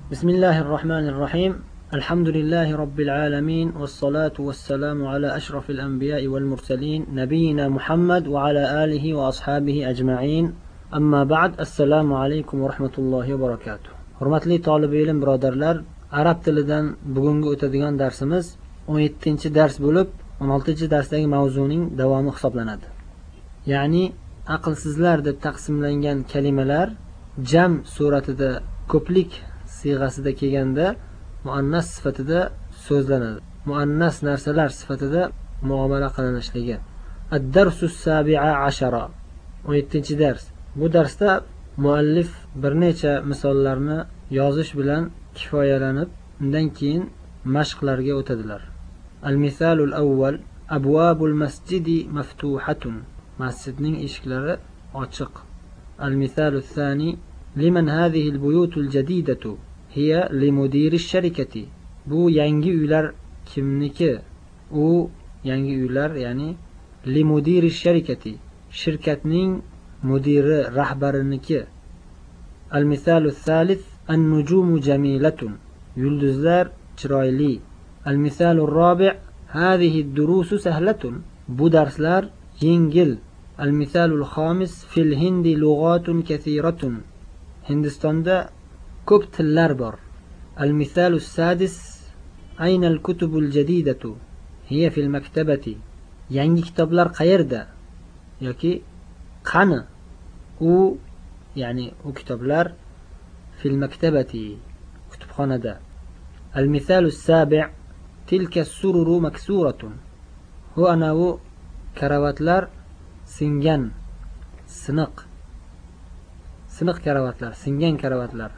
بسم الله الرحمن الرحيم. الحمد لله رب العالمين، والصلاة والسلام على أشرف الأنبياء والمرسلين نبينا محمد وعلى آله وأصحابه أجمعين. أما بعد، السلام عليكم ورحمة الله وبركاته. Hurmatli talib ilm birodarlar, arab tilidan bugungi o'tadigan darsimiz 17-dars bo'lib, 16-darsdagi mavzuning davomi hisoblanadi. Ya'ni aqlsizlar deb taqsimlangan kalimalar jam suratida ko'plik siyg'asida kelganda muannas sifatida so'zlanadi. Muannas narsalar sifatida muomala qilinishligi. Ad-darsus sabi'a ashara, 17-dars. Bu darsda muallif bir necha misollarni yozish bilan kifoyalanib, undan keyin mashqlarga o'tadilar. Al-misalul awwal: abwabul masjidi maftuhatun. Masjidning eshiklari ochiq. Al-misalul thani: liman hadhihi al-buyutul jadidatu? Hiya limudiri sharikati. Bu yangi uylar kimniki? U yangi uylar, ya'ni limudiri sharikati, shirkatning mudiri, rahbariniki. Al-misalul thalith: an-nujumu jamilatun. Yulduzlar chiroyli. Al-misalur rabi': hadhihi ad-durusu sahlatun. Bu darslar yengil. Al-misalul khamis: fil hindi lughatun kathiratun. Hindistonda ko'p tillar bor. Al-misalus sadis: ayna al-kutubul jadidatu? Hiya fil maktabati. Yangi kitoblar qayerda yoki qani? U, ya'ni u kitoblar fil maktabati, kutubxonada. Al-misalus sabi': tilka as-sururu maksuratun. Hu anavu karavatlar singan, siniq karavatlar, singan karavatlar.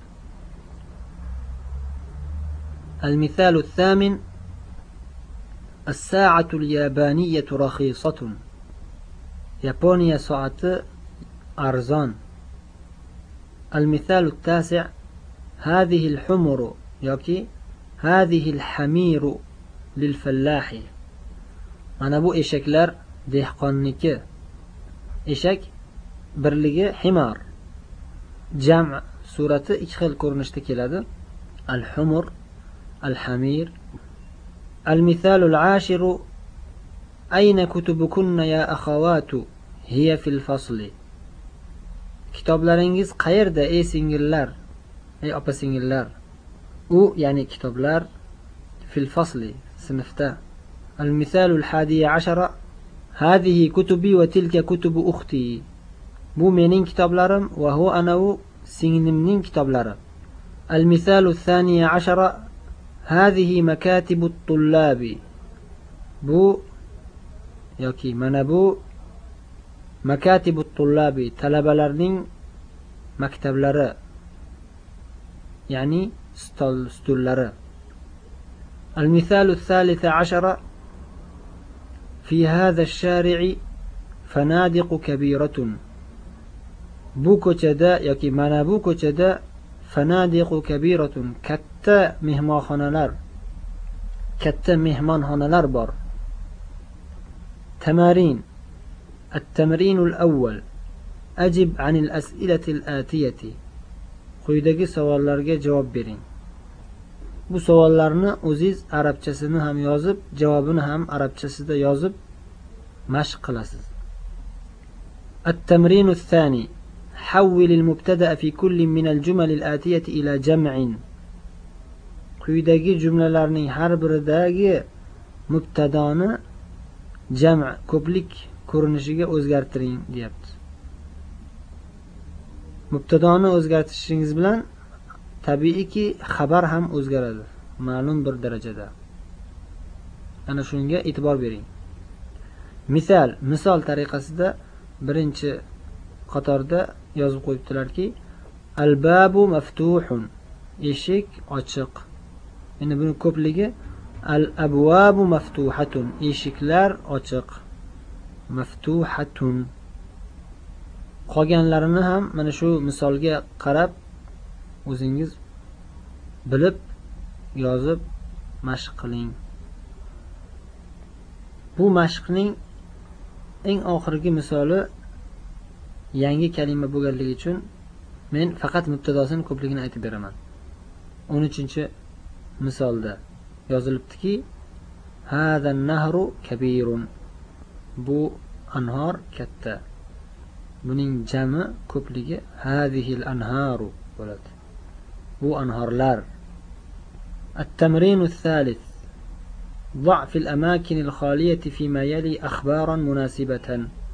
Al-misalus thamin: as-sa'atu al-yabaniyatu rakhisatun. Yaponiya soati arzon. Al-misalut tasi': hadhihi al-humuru yoki hadhihi al-hamiru lil-fallahi. Mana bu eshaklar dehqonniki. Eshak birligi himar. Jam surati ikki xil ko'rinishda keladi. Al-humur, al-hamir. Al-misalul ashiru: ayna kutubukunna ya akhawatu? Hiya fil fasli. Kitoblaringiz qayerda ey singillar, ey opa singillar? U, ya'ni kitoblar fil fasli, sinfda. Al-misalul hadiya ashara: hadhihi kutubi wa tilka kutubu ukhti. Bu mening kitoblarim va hu anavu singlimning kitoblari. Al-misalul thaniya ashara: hadhihi makatibut tullabi. Bu yoki mana bu makatibut tullabi, talabalarning maktablari, ya'ni stullari. Al-misalul thalitha ashara: fi hadha ash-shari'i fanadiqu kabiratun. Bu ko'chada yoki mana bu ko'chada fanadiqu kabiratun, katta mehmonxonalar bor. Tamarin. التمرين الأول: أجب عن الأسئلة الآتية. Quyidagi savollarga javob bering. Bu savollarni o'zingiz arabchasini ham yozib, javobini ham arabchasida yozib mashq qilasiz. التمرين الثاني: حول المبتدأ في كل من الجمل الآتية إلى جمع. Quyidagi jumlalarning har biridagi mubtadoni jam', ko'plik ko'rinishiga o'zgartiring, deyapti. Mubtadoni o'zgartirishingiz bilan tabiiyki xabar ham o'zgaradi, ma'lum bir darajada. Ana shunga e'tibor bering. Misol tariqasida birinchi qatorda yozib qo'yibdilarki, al-babu maftuhun. Eshik ochiq. Endi buni ko'pligi al-abwabu maftuhatun. Eshiklar ochiq. Maftuhatun. Qolganlarini ham mana shu misolga qarab o'zingiz bilib yozib mashq qiling. Bu mashqning eng oxirgi misoli yangi kalima bo'lganligi uchun men faqat mubtadosini ko'pligini aytib beraman. misolda yozilibdiki hadan nahru kabirun, bu anhor katta, buning jami ko'pligi hadihil anharu bo'ladi, bu anhorlar. التمرين الثالث ضع في الأماكن الخالية فيما يلي أخبارا مناسبة.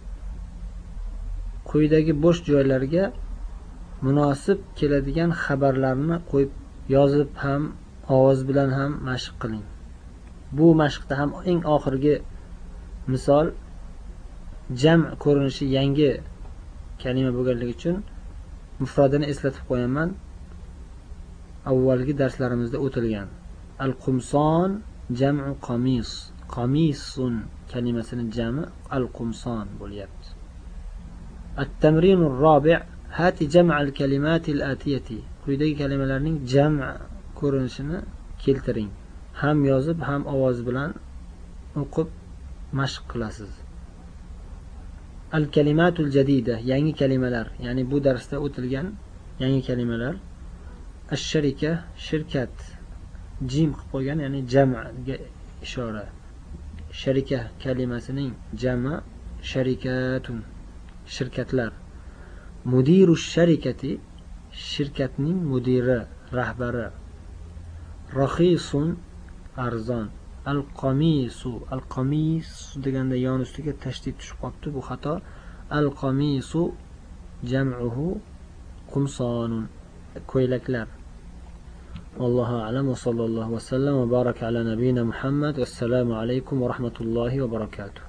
quyidagi bo'sh joylarga munosib keladigan xabarlarni qo'yib yozib ham ovoz bilan ham mashq qiling. Bu mashqda ham eng oxirgi misol jam ko'rinishi yangi kalima bo'lganligi uchun mufradini eslatib qo'yaman. Avvalgi darslarimizda o'tilgan al-qumson jam'u qamis, qamisun kalimasining jami al-qumson bo'lyapti. التمرين الرابع هات جمع الكلمات الآتية. quyidagi kalimalarning jam ko'rinishini keltiring. Ham yozib ham ovoz bilan o'qib mashq qilasiz. Al-kalimatul jadida, yangi kalimalar, ya'ni bu darsda o'tilgan yangi kalimalar. Ash-sharika, shirkat, jim qilib qo'ygan, ya'ni jam'ga ishora. Sharika kalimasining jami sharikatun, shirkatlar. Mudiru sharikati, shirkatning mudiri, rahbari. Rahisun, arzon. Al-qamisu, al-qamis deganda yon ustiga tashdid tushib qolibdi, bu xato. Al-qamisu jam'uhu qumsonun, ko'ylaklar. Allohu a'lam va sallallohu va sallam va baraka ala nabiyina Muhammad. Assalomu alaykum va rahmatullohi va barakatuh.